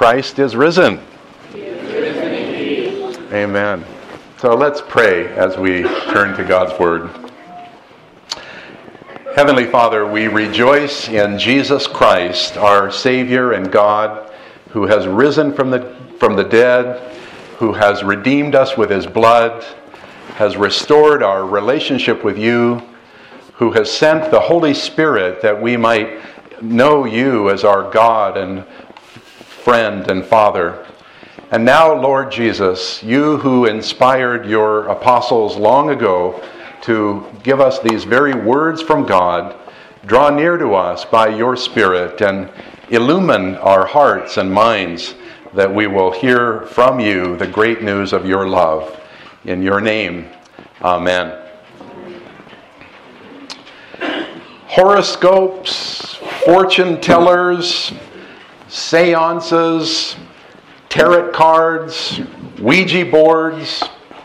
Christ is risen. He is risen indeed. Amen. So let's pray as we turn to God's Word. Heavenly Father, we rejoice in Jesus Christ, our Savior and God, who has risen from the dead, who has redeemed us with His blood, has restored our relationship with You, who has sent the Holy Spirit that we might know You as our God and friend and Father. And now, Lord Jesus, You who inspired Your apostles long ago to give us these very words from God, draw near to us by Your Spirit and illumine our hearts and minds that we will hear from You the great news of Your love. In Your name, amen. Horoscopes, fortune tellers, seances, tarot cards, Ouija boards.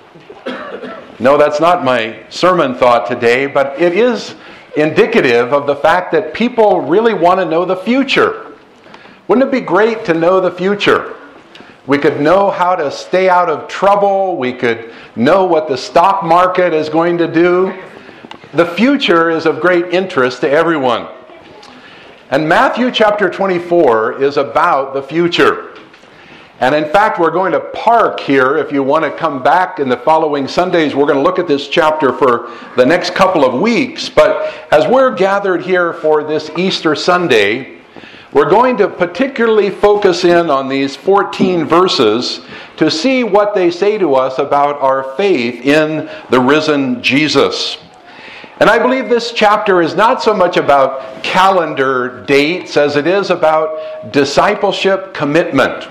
No, that's not my sermon thought today, but it is indicative of the fact that people really want to know the future. Wouldn't it be great to know the future? We could know how to stay out of trouble. We could know what the stock market is going to do. The future is of great interest to everyone. And Matthew chapter 24 is about the future. And in fact, we're going to park here. If you want to come back in the following Sundays, we're going to look at this chapter for the next couple of weeks. But as we're gathered here for this Easter Sunday, we're going to particularly focus in on these 14 verses to see what they say to us about our faith in the risen Jesus. And I believe this chapter is not so much about calendar dates as it is about discipleship commitment.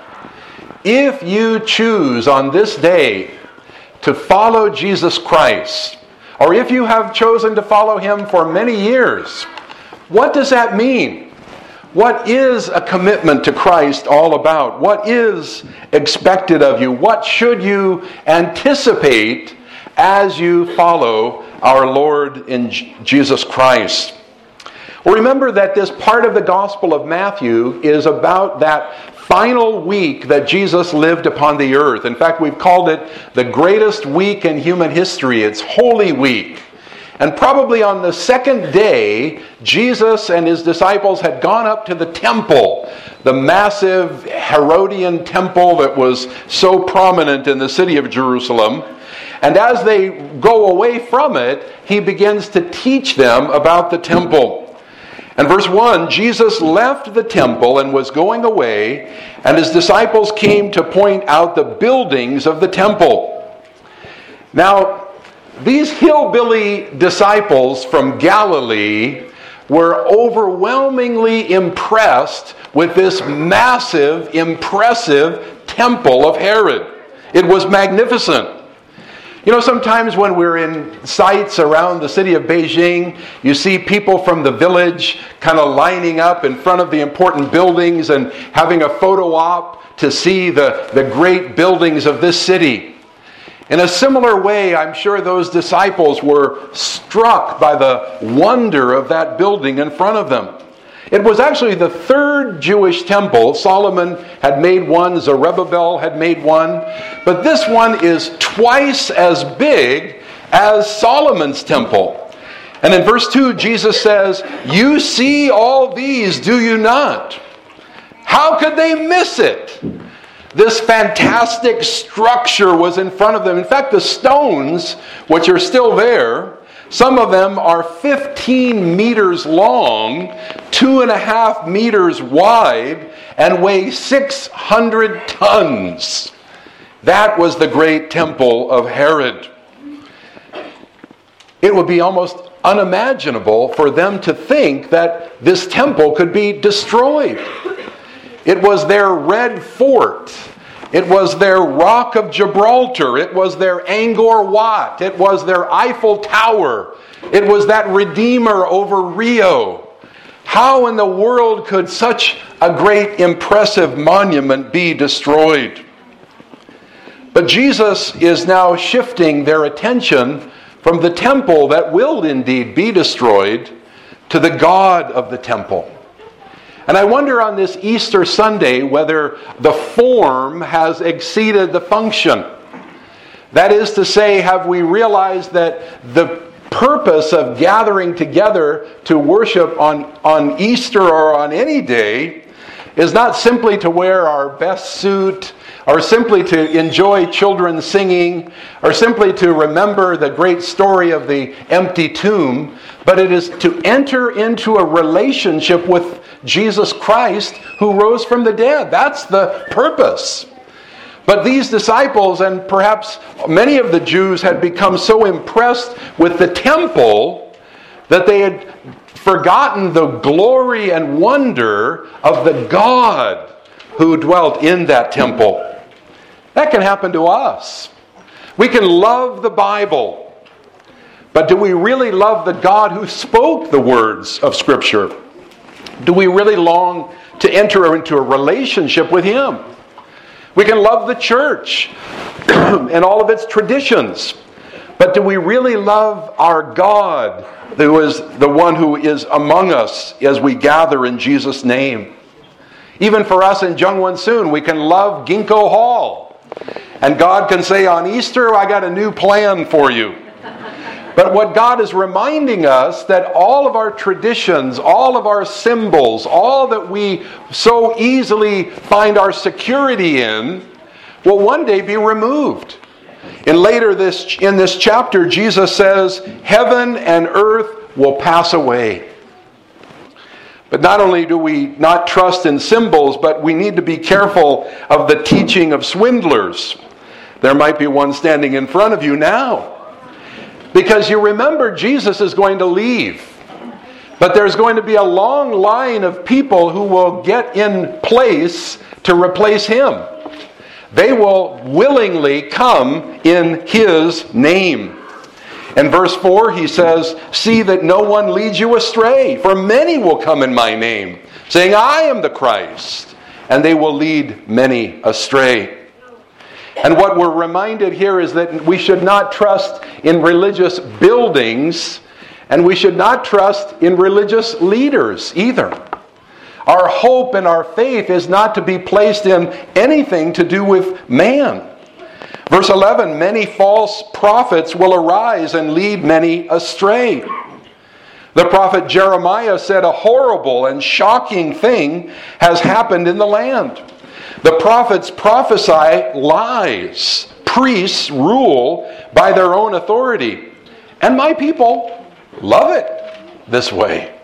If you choose on this day to follow Jesus Christ, or if you have chosen to follow Him for many years, what does that mean? What is a commitment to Christ all about? What is expected of you? What should you anticipate as you follow our Lord in Jesus Christ? Well, remember that this part of the Gospel of Matthew is about that final week that Jesus lived upon the earth. In fact, we've called it the greatest week in human history. It's Holy Week. And probably on the second day, Jesus and His disciples had gone up to the temple, the massive Herodian temple that was so prominent in the city of Jerusalem. And as they go away from it, He begins to teach them about the temple. And verse 1, Jesus left the temple and was going away, and His disciples came to point out the buildings of the temple. Now, these hillbilly disciples from Galilee were overwhelmingly impressed with this massive, impressive temple of Herod. It was magnificent. You know, sometimes when we're in sites around the city of Beijing, you see people from the village kind of lining up in front of the important buildings and having a photo op to see the great buildings of this city. In a similar way, I'm sure those disciples were struck by the wonder of that building in front of them. It was actually the third Jewish temple. Solomon had made one, Zerubbabel had made one, but this one is twice as big as Solomon's temple. And in verse 2, Jesus says, "You see all these, do you not?" How could they miss it? This fantastic structure was in front of them. In fact, the stones, which are still there, some of them are 15 meters long, 2.5 meters wide, and weigh 600 tons. That was the great temple of Herod. It would be almost unimaginable for them to think that this temple could be destroyed. It was their red fort. It was their Rock of Gibraltar. It was their Angkor Wat. It was their Eiffel Tower. It was that Redeemer over Rio. How in the world could such a great, impressive monument be destroyed? But Jesus is now shifting their attention from the temple that will indeed be destroyed to the God of the temple. And I wonder on this Easter Sunday whether the form has exceeded the function. That is to say, have we realized that the purpose of gathering together to worship on Easter or on any day is not simply to wear our best suit, or simply to enjoy children singing, or simply to remember the great story of the empty tomb, but it is to enter into a relationship with Jesus Christ who rose from the dead. That's the purpose. But these disciples, and perhaps many of the Jews, had become so impressed with the temple that they had forgotten the glory and wonder of the God who dwelt in that temple. That can happen to us. We can love the Bible, but do we really love the God who spoke the words of Scripture? Do we really long to enter into a relationship with Him? We can love the church and all of its traditions, but do we really love our God, who is the one who is among us as we gather in Jesus' name? Even for us in Jungwon-soon, we can love Ginkgo Hall. And God can say on Easter, I got a new plan for you. But what God is reminding us, that all of our traditions, all of our symbols, all that we so easily find our security in, will one day be removed. And later in this chapter, Jesus says, heaven and earth will pass away. But not only do we not trust in symbols, but we need to be careful of the teaching of swindlers. There might be one standing in front of you now. Because you remember, Jesus is going to leave. But there's going to be a long line of people who will get in place to replace Him. They will willingly come in His name. In verse 4, He says, see that no one leads you astray, for many will come in my name, saying, I am the Christ, and they will lead many astray. And what we're reminded here is that we should not trust in religious buildings, and we should not trust in religious leaders either. Our hope and our faith is not to be placed in anything to do with man. Verse 11, many false prophets will arise and lead many astray. The prophet Jeremiah said a horrible and shocking thing has happened in the land. The prophets prophesy lies. Priests rule by their own authority. And my people love it this way.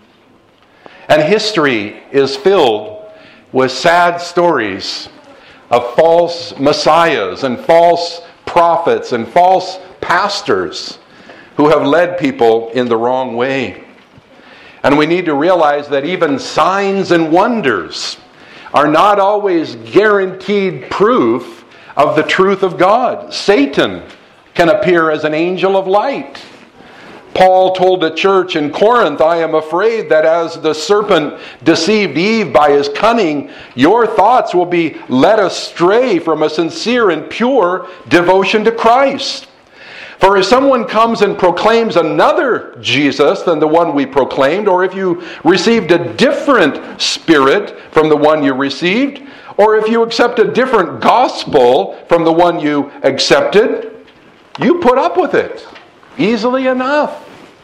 And history is filled with sad stories of false messiahs and false prophets and false pastors who have led people in the wrong way. And we need to realize that even signs and wonders are not always guaranteed proof of the truth of God. Satan can appear as an angel of light. Paul told the church in Corinth, I am afraid that as the serpent deceived Eve by his cunning, your thoughts will be led astray from a sincere and pure devotion to Christ. For if someone comes and proclaims another Jesus than the one we proclaimed, or if you received a different spirit from the one you received, or if you accept a different gospel from the one you accepted, you put up with it easily enough.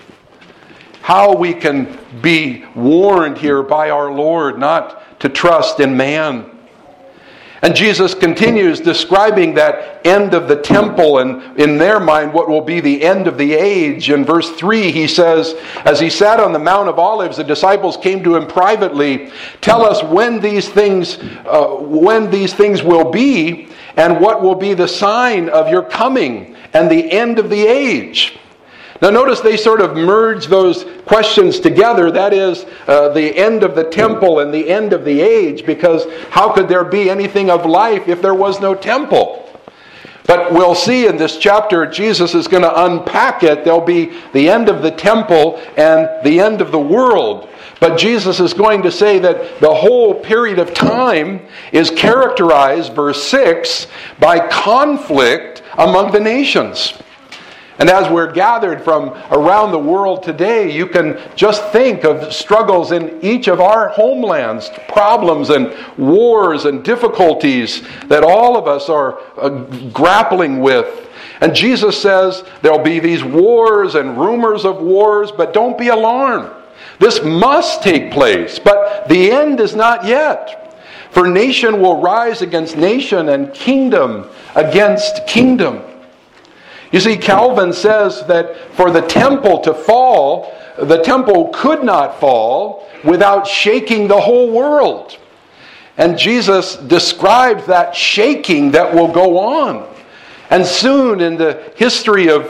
How we can be warned here by our Lord not to trust in man. And Jesus continues describing that end of the temple and in their mind what will be the end of the age. In verse 3 he says, as he sat on the Mount of Olives, the disciples came to him privately, tell us when these things will be and what will be the sign of your coming and the end of the age. Now notice they sort of merge those questions together. That is the end of the temple and the end of the age, because how could there be anything of life if there was no temple? But we'll see in this chapter, Jesus is going to unpack it. There'll be the end of the temple and the end of the world. But Jesus is going to say that the whole period of time is characterized, verse 6, by conflict among the nations. And as we're gathered from around the world today, you can just think of struggles in each of our homelands, problems and wars and difficulties that all of us are grappling with. And Jesus says there'll be these wars and rumors of wars, but don't be alarmed. This must take place, but the end is not yet. For nation will rise against nation and kingdom against kingdom. You see, Calvin says that for the temple to fall, the temple could not fall without shaking the whole world. And Jesus describes that shaking that will go on. And soon in the history of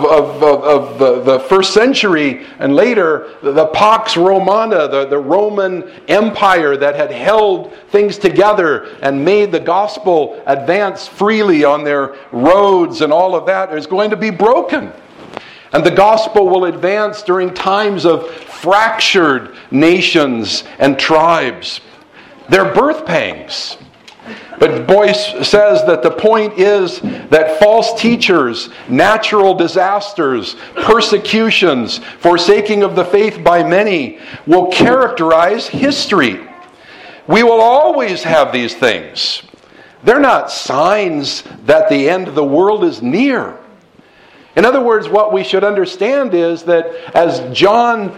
the first century and later, the Pax Romana, the Roman Empire that had held things together and made the gospel advance freely on their roads and all of that, is going to be broken. And the gospel will advance during times of fractured nations and tribes. They're birth pangs. But Boyce says that the point is that false teachers, natural disasters, persecutions, forsaking of the faith by many will characterize history. We will always have these things. They're not signs that the end of the world is near. In other words, what we should understand is that as John,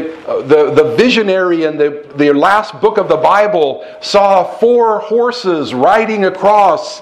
the visionary in the last book of the Bible, saw 4 horses riding across,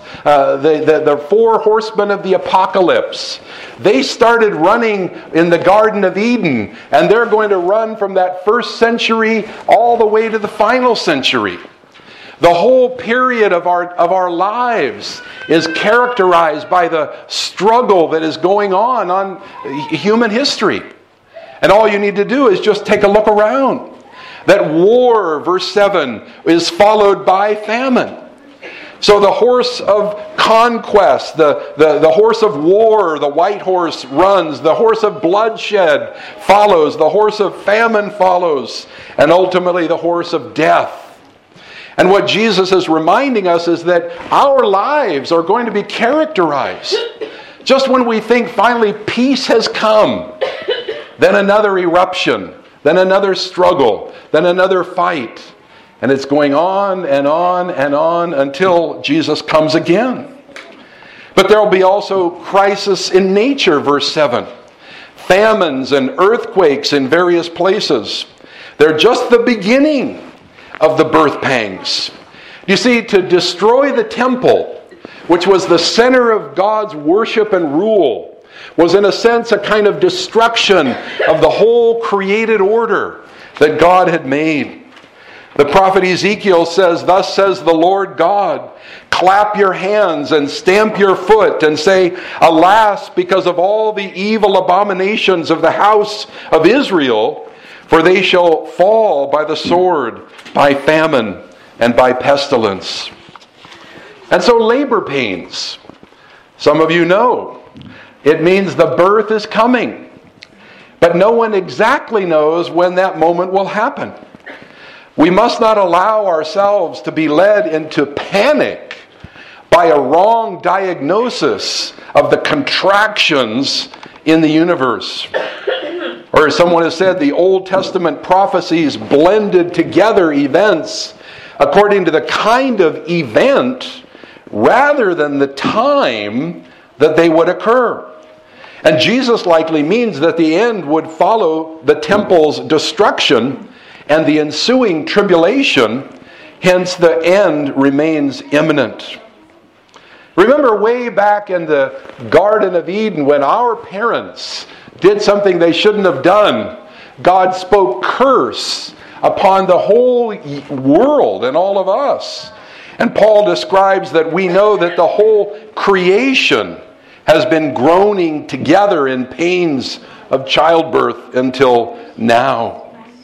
the 4 horsemen of the apocalypse, they started running in the Garden of Eden, and they're going to run from that first century all the way to the final century. The whole period of our lives is characterized by the struggle that is going on human history. And all you need to do is just take a look around. That war, verse 7, is followed by famine. So the horse of conquest, the horse of war, the white horse runs. The horse of bloodshed follows. The horse of famine follows. And ultimately the horse of death. And what Jesus is reminding us is that our lives are going to be characterized. Just when we think finally peace has come, then another eruption, then another struggle, then another fight. And it's going on and on and on until Jesus comes again. But there will be also crisis in nature, verse 7. Famines and earthquakes in various places. They're just the beginning of the birth pangs. You see, to destroy the temple, which was the center of God's worship and rule, was in a sense a kind of destruction of the whole created order that God had made. The prophet Ezekiel says, "Thus says the Lord God, clap your hands and stamp your foot and say, alas, because of all the evil abominations of the house of Israel, for they shall fall by the sword, by famine, and by pestilence." And so labor pains, some of you know, it means the birth is coming. But no one exactly knows when that moment will happen. We must not allow ourselves to be led into panic by a wrong diagnosis of the contractions in the universe. Or as someone has said, the Old Testament prophecies blended together events according to the kind of event rather than the time that they would occur. And Jesus likely means that the end would follow the temple's destruction and the ensuing tribulation, hence the end remains imminent. Remember way back in the Garden of Eden when our parents did something they shouldn't have done. God spoke curse upon the whole world and all of us. And Paul describes that we know that the whole creation has been groaning together in pains of childbirth until now.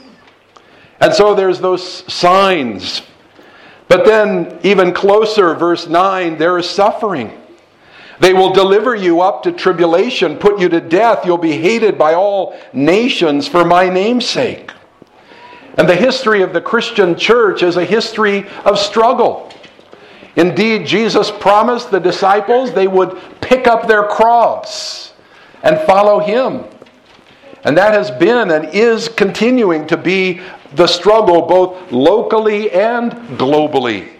And so there's those signs. But then even closer, verse 9, there is suffering. They will deliver you up to tribulation, put you to death. You'll be hated by all nations for my name's sake. And the history of the Christian church is a history of struggle. Indeed, Jesus promised the disciples they would pick up their cross and follow Him. And that has been and is continuing to be the struggle both locally and globally.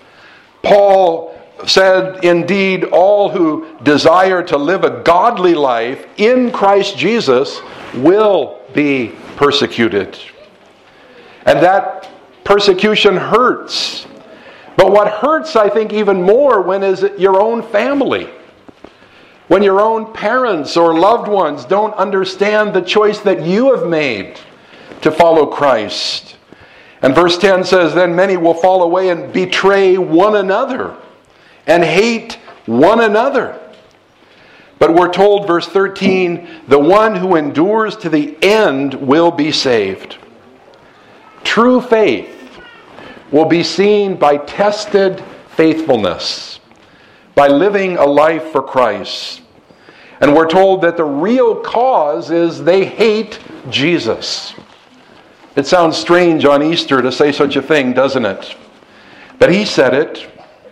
Paul said, indeed, all who desire to live a godly life in Christ Jesus will be persecuted. And that persecution hurts. But what hurts, I think, even more when is it your own family. When your own parents or loved ones don't understand the choice that you have made to follow Christ. And verse 10 says, then many will fall away and betray one another and hate one another. But we're told, verse 13, the one who endures to the end will be saved. True faith will be seen by tested faithfulness, by living a life for Christ. And we're told that the real cause is they hate Jesus. It sounds strange on Easter to say such a thing, doesn't it? But He said it.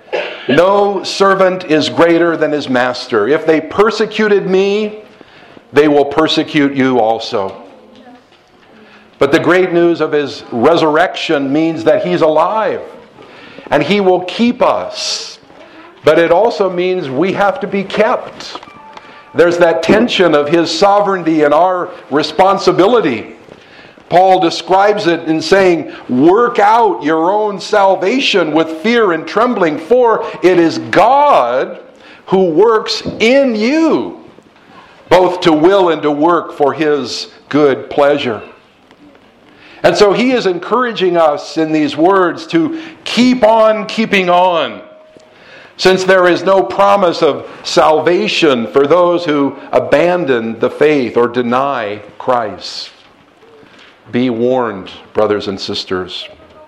No servant is greater than his master. If they persecuted me, they will persecute you also. But the great news of His resurrection means that He's alive and He will keep us. But it also means we have to be kept. There's that tension of His sovereignty and our responsibility. Paul describes it in saying, work out your own salvation with fear and trembling, for it is God who works in you, both to will and to work for His good pleasure. And so he is encouraging us in these words to keep on keeping on, since there is no promise of salvation for those who abandon the faith or deny Christ. Be warned, brothers and sisters.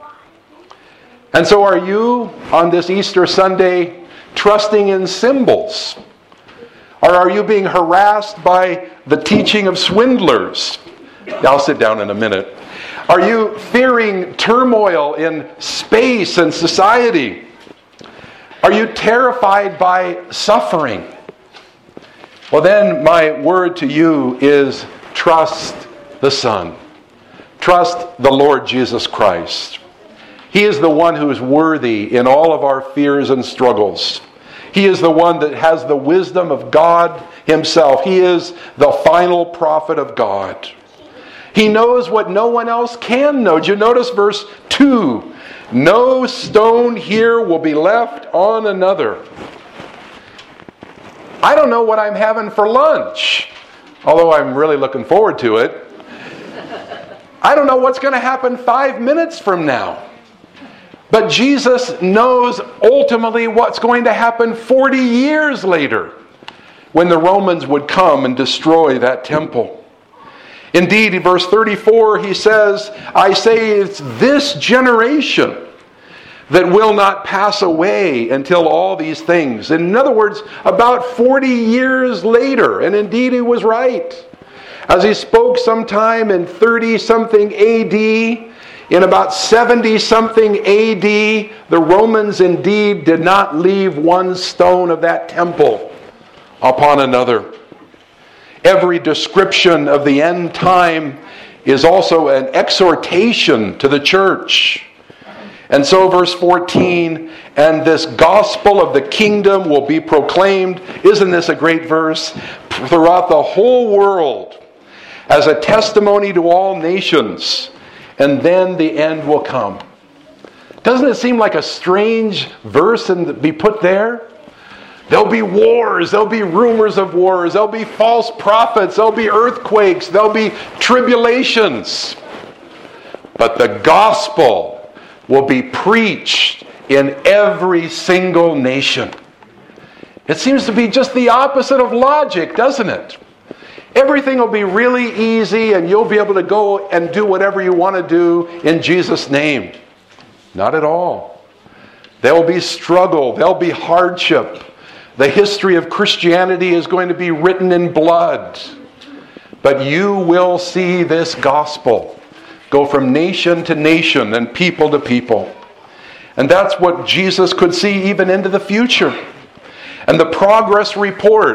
And so are you, on this Easter Sunday, trusting in symbols? Or are you being harassed by the teaching of swindlers? I'll sit down in a minute. Are you fearing turmoil in space and society? Are you terrified by suffering? Well, then my word to you is trust the Son. Trust the Lord Jesus Christ. He is the one who is worthy in all of our fears and struggles. He is the one that has the wisdom of God Himself. He is the final prophet of God. He knows what no one else can know. Did you notice verse 2? No stone here will be left on another. I don't know what I'm having for lunch, although I'm really looking forward to it. I don't know what's going to happen 5 minutes from now. But Jesus knows ultimately what's going to happen 40 years later when the Romans would come and destroy that temple. Indeed, in verse 34, he says, I say it's this generation that will not pass away until all these things. In other words, about 40 years later, and indeed he was right. As he spoke sometime in 30-something AD, in about 70-something AD, the Romans indeed did not leave one stone of that temple upon another. Every description of the end time is also an exhortation to the church. And so verse 14, and this gospel of the kingdom will be proclaimed, isn't this a great verse, throughout the whole world as a testimony to all nations, and then the end will come. Doesn't it seem like a strange verse to be put there? There'll be wars, there'll be rumors of wars, there'll be false prophets, there'll be earthquakes, there'll be tribulations. But the gospel will be preached in every single nation. It seems to be just the opposite of logic, doesn't it? Everything will be really easy and you'll be able to go and do whatever you want to do in Jesus' name. Not at all. There will be struggle, there'll be hardship. The history of Christianity is going to be written in blood. But you will see this gospel go from nation to nation and people to people. And that's what Jesus could see even into the future. And the progress report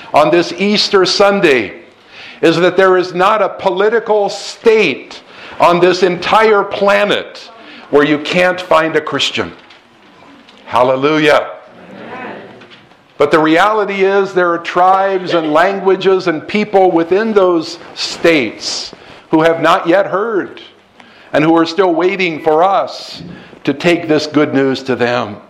on this Easter Sunday is that there is not a political state on this entire planet where you can't find a Christian. Hallelujah. But the reality is there are tribes and languages and people within those states who have not yet heard and who are still waiting for us to take this good news to them.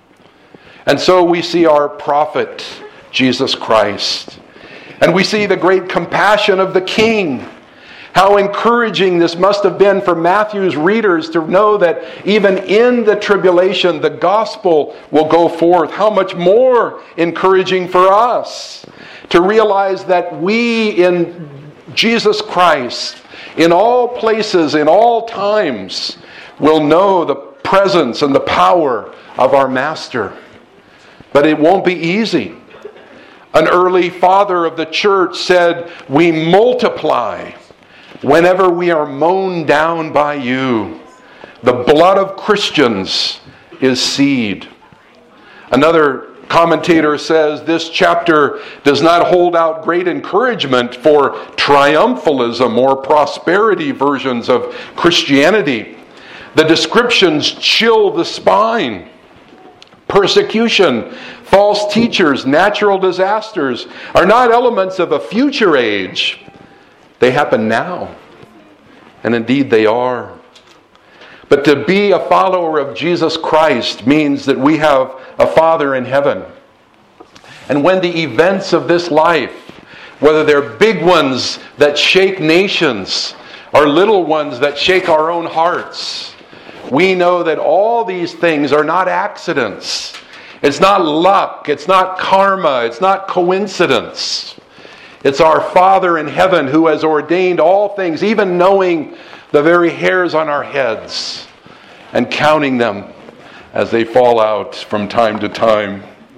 And so we see our prophet, Jesus Christ. And we see the great compassion of the King. How encouraging this must have been for Matthew's readers to know that even in the tribulation, the gospel will go forth. How much more encouraging for us to realize that we in Jesus Christ, in all places, in all times, will know the presence and the power of our Master. But it won't be easy. An early father of the church said, "We multiply whenever we are mown down by you. The blood of Christians is seed." Another commentator says this chapter does not hold out great encouragement for triumphalism or prosperity versions of Christianity. The descriptions chill the spine. Persecution, false teachers, natural disasters are not elements of a future age. They happen now. And indeed they are. But to be a follower of Jesus Christ means that we have a Father in heaven. And when the events of this life, whether they're big ones that shake nations or little ones that shake our own hearts, we know that all these things are not accidents. It's not luck. It's not karma. It's not coincidence. It's our Father in heaven who has ordained all things, even knowing the very hairs on our heads and counting them as they fall out from time to time.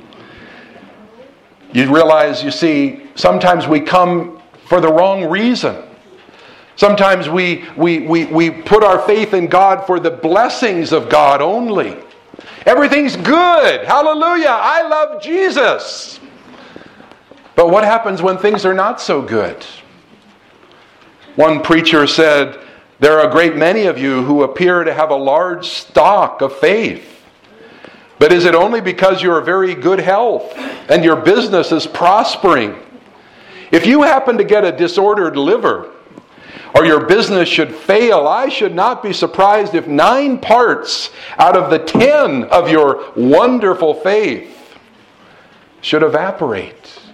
You realize, you see, sometimes we come for the wrong reason. Sometimes we put our faith in God for the blessings of God only. Everything's good. Hallelujah. I love Jesus. But what happens when things are not so good? One preacher said, "There are a great many of you who appear to have a large stock of faith. But is it only because you're in very good health and your business is prospering? If you happen to get a disordered liver, or your business should fail, I should not be surprised if 9 parts out of the 10 of your wonderful faith should evaporate."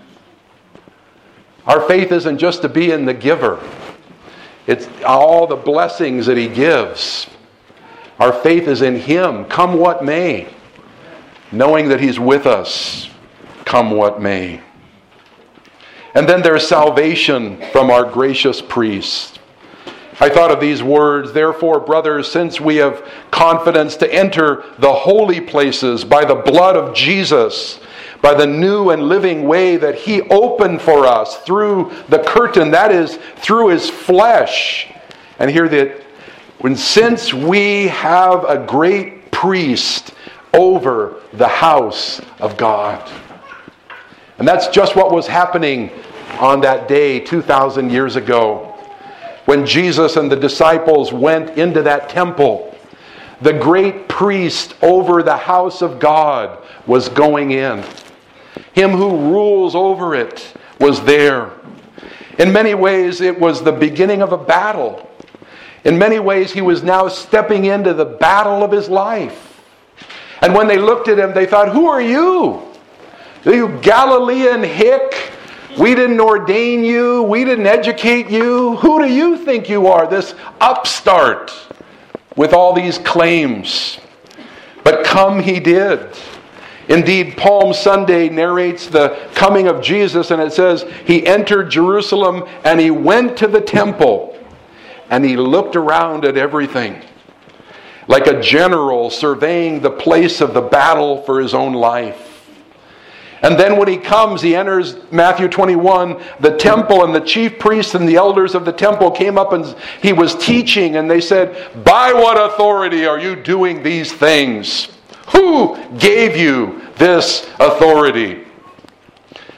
Our faith isn't just to be in the giver. It's all the blessings that He gives. Our faith is in Him, come what may, knowing that He's with us, come what may. And then there's salvation from our gracious priest. I thought of these words, "Therefore, brothers, since we have confidence to enter the holy places by the blood of Jesus, by the new and living way that He opened for us through the curtain, that is, through His flesh." And hear that, since we have a great priest over the house of God. And that's just what was happening on that day 2,000 years ago. When Jesus and the disciples went into that temple, the great priest over the house of God was going in. Him who rules over it was there. In many ways, it was the beginning of a battle. In many ways, he was now stepping into the battle of his life. And when they looked at him, they thought, "Who are you? Are you Galilean hick? We didn't ordain you. We didn't educate you. Who do you think you are, this upstart with all these claims?" But come he did. Indeed, Palm Sunday narrates the coming of Jesus, and it says, He entered Jerusalem and He went to the temple and He looked around at everything, like a general surveying the place of the battle for his own life. And then when He comes, He enters Matthew 21, the temple, and the chief priests and the elders of the temple came up and He was teaching, and they said, "By what authority are you doing these things? Who gave you this authority?"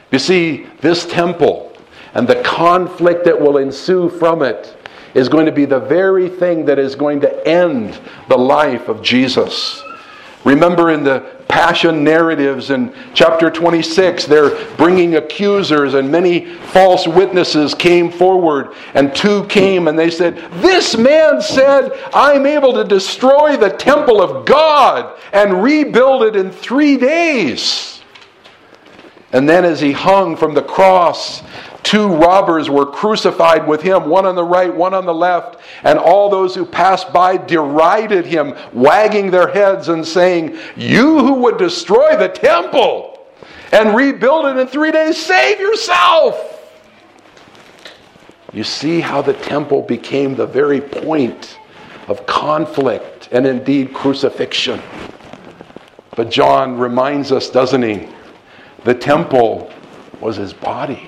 You see, this temple and the conflict that will ensue from it is going to be the very thing that is going to end the life of Jesus. Remember in the Passion narratives in chapter 26, they're bringing accusers, and many false witnesses came forward, and two came and they said, "This man said, I'm able to destroy the temple of God and rebuild it in 3 days." And then as he hung from the cross, two robbers were crucified with him, one on the right, one on the left, and all those who passed by derided him, wagging their heads and saying, "You who would destroy the temple and rebuild it in 3 days, save yourself." You see how the temple became the very point of conflict and indeed crucifixion. But John reminds us, doesn't he? The temple was his body.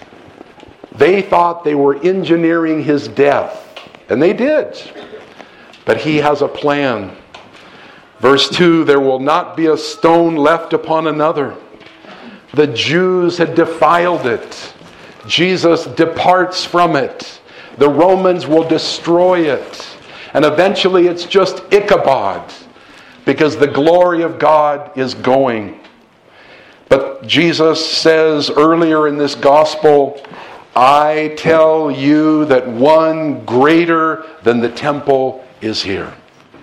They thought they were engineering his death, and they did. But he has a plan. Verse 2, "There will not be a stone left upon another." The Jews had defiled it. Jesus departs from it. The Romans will destroy it. And eventually it's just Ichabod, because the glory of God is going. But Jesus says earlier in this gospel, "I tell you that one greater than the temple is here."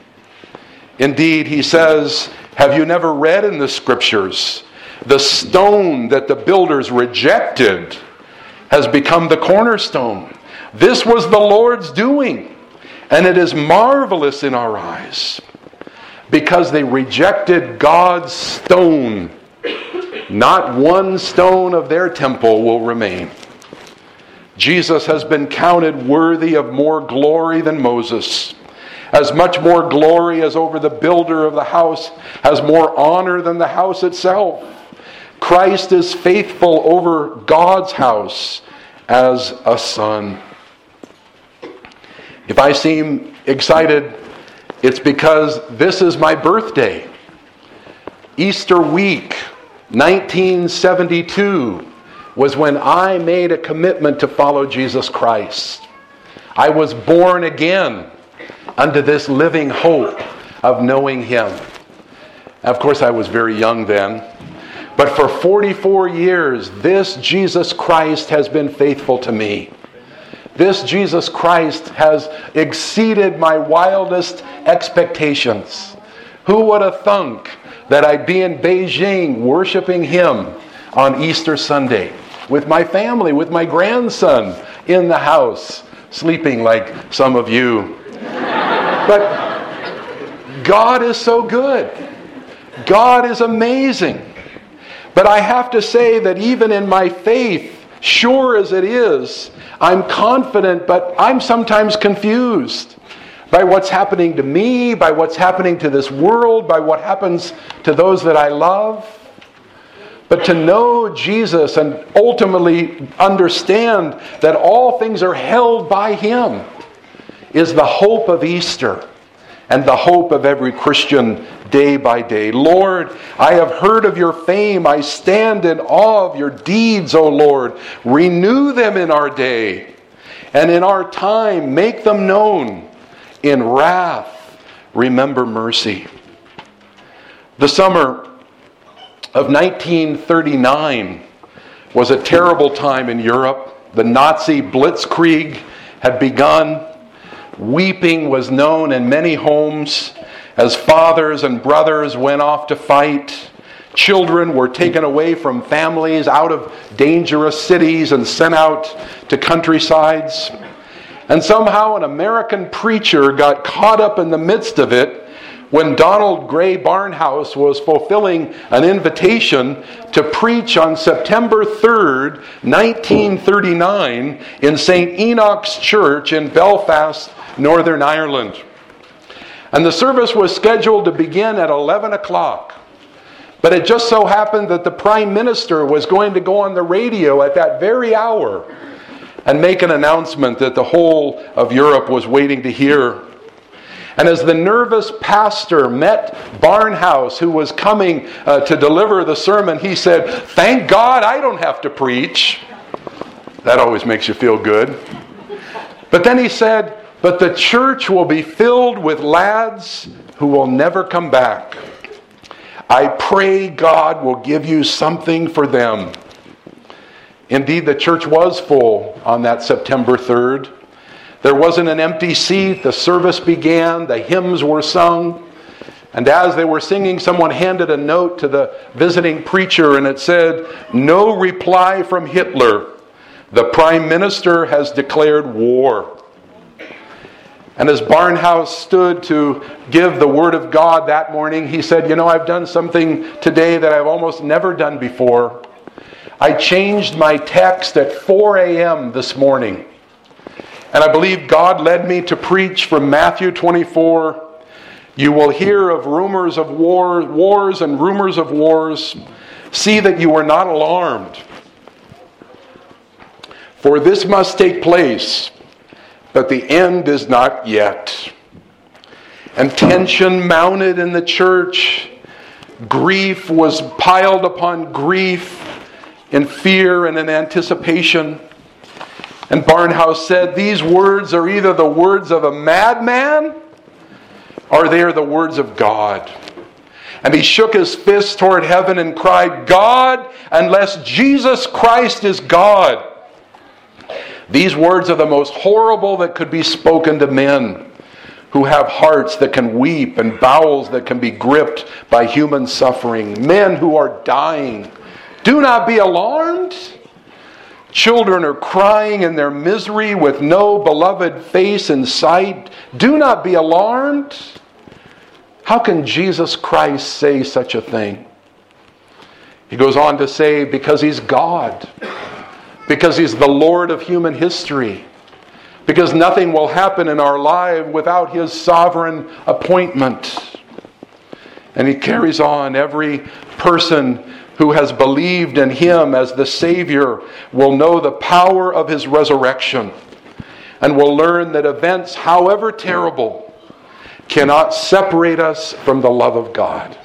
Indeed, he says, have you never read in the scriptures, the stone that the builders rejected has become the cornerstone. This was the Lord's doing, and it is marvelous in our eyes. Because they rejected God's stone, not one stone of their temple will remain. Jesus has been counted worthy of more glory than Moses. As much more glory as over the builder of the house, has more honor than the house itself. Christ is faithful over God's house as a son. If I seem excited, it's because this is my birthday. Easter week, 1972, was when I made a commitment to follow Jesus Christ. I was born again unto this living hope of knowing Him. Of course, I was very young then. But for 44 years, this Jesus Christ has been faithful to me. This Jesus Christ has exceeded my wildest expectations. Who would have thunk that I'd be in Beijing worshiping Him on Easter Sunday with my family, with my grandson in the house, sleeping like some of you. But God is so good. God is amazing. But I have to say that even in my faith, sure as it is, I'm confident, but I'm sometimes confused by what's happening to me, by what's happening to this world, by what happens to those that I love. But to know Jesus and ultimately understand that all things are held by Him is the hope of Easter and the hope of every Christian day by day. Lord, I have heard of your fame. I stand in awe of your deeds, O Lord. Renew them in our day, and in our time make them known. In wrath, remember mercy. The summer of 1939 was a terrible time in Europe. The Nazi blitzkrieg had begun. Weeping was known in many homes as fathers and brothers went off to fight. Children were taken away from families out of dangerous cities and sent out to countrysides. And somehow an American preacher got caught up in the midst of it when Donald Gray Barnhouse was fulfilling an invitation to preach on September 3rd, 1939 in St. Enoch's Church in Belfast, Northern Ireland. And the service was scheduled to begin at 11 o'clock. But it just so happened that the Prime Minister was going to go on the radio at that very hour and make an announcement that the whole of Europe was waiting to hear. And as the nervous pastor met Barnhouse, who was coming to deliver the sermon, he said, "Thank God I don't have to preach." That always makes you feel good. But then he said, "But the church will be filled with lads who will never come back. I pray God will give you something for them." Indeed, the church was full on that September 3rd. There wasn't an empty seat. The service began. The hymns were sung. And as they were singing, someone handed a note to the visiting preacher, and it said, "No reply from Hitler. The Prime Minister has declared war." And as Barnhouse stood to give the Word of God that morning, he said, "I've done something today that I've almost never done before. I changed my text at 4 a.m. this morning. And I believe God led me to preach from Matthew 24. You will hear of rumors of wars and rumors of wars. See that you are not alarmed. For this must take place, but the end is not yet." And tension mounted in the church. Grief was piled upon grief, in fear and in anticipation. And Barnhouse said, "These words are either the words of a madman or they are the words of God." And he shook his fist toward heaven and cried, "God, unless Jesus Christ is God." These words are the most horrible that could be spoken to men who have hearts that can weep and bowels that can be gripped by human suffering. Men who are dying. Do not be alarmed. Children are crying in their misery with no beloved face in sight. Do not be alarmed. How can Jesus Christ say such a thing? He goes on to say, because He's God. Because He's the Lord of human history. Because nothing will happen in our life without His sovereign appointment. And he carries on, every person who has believed in Him as the Savior will know the power of His resurrection and will learn that events, however terrible, cannot separate us from the love of God.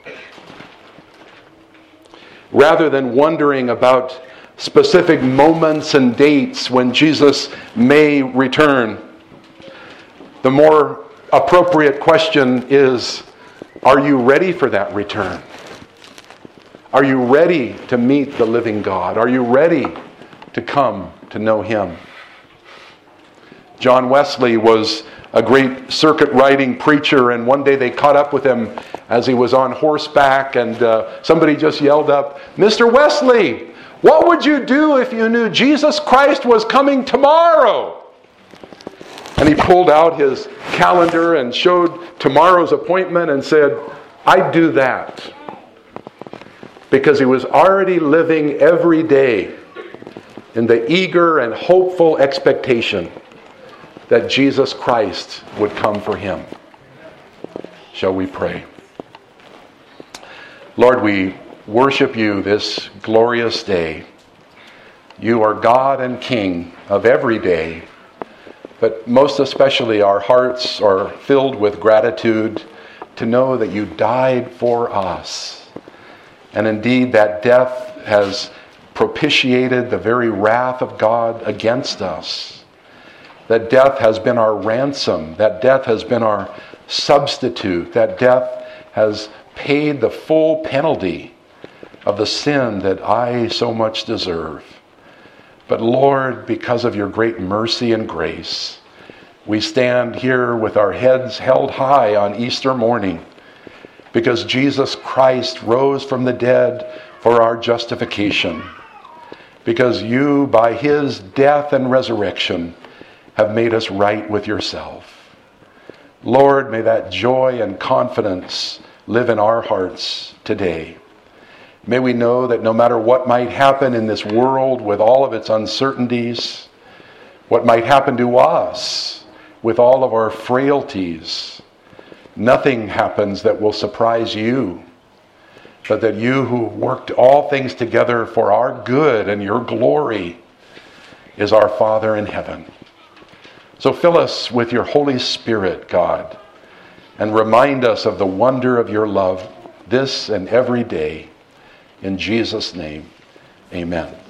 Rather than wondering about specific moments and dates when Jesus may return, the more appropriate question is, are you ready for that return? Are you ready to meet the living God? Are you ready to come to know Him? John Wesley was a great circuit riding preacher, and one day they caught up with him as he was on horseback, and somebody just yelled up, "Mr. Wesley, what would you do if you knew Jesus Christ was coming tomorrow?" And he pulled out his calendar and showed tomorrow's appointment and said, "I'd do that." Because he was already living every day in the eager and hopeful expectation that Jesus Christ would come for him. Shall we pray? Lord, we worship You this glorious day. You are God and King of every day, but most especially our hearts are filled with gratitude to know that You died for us. And indeed, that death has propitiated the very wrath of God against us. That death has been our ransom. That death has been our substitute. That death has paid the full penalty of the sin that I so much deserve. But Lord, because of Your great mercy and grace, we stand here with our heads held high on Easter morning, because Jesus Christ rose from the dead for our justification. Because You, by His death and resurrection, have made us right with Yourself. Lord, may that joy and confidence live in our hearts today. May we know that no matter what might happen in this world with all of its uncertainties, what might happen to us with all of our frailties, nothing happens that will surprise You, but that You, who worked all things together for our good and Your glory, is our Father in heaven. So fill us with Your Holy Spirit, God, and remind us of the wonder of your love this and every day. In Jesus' name, amen.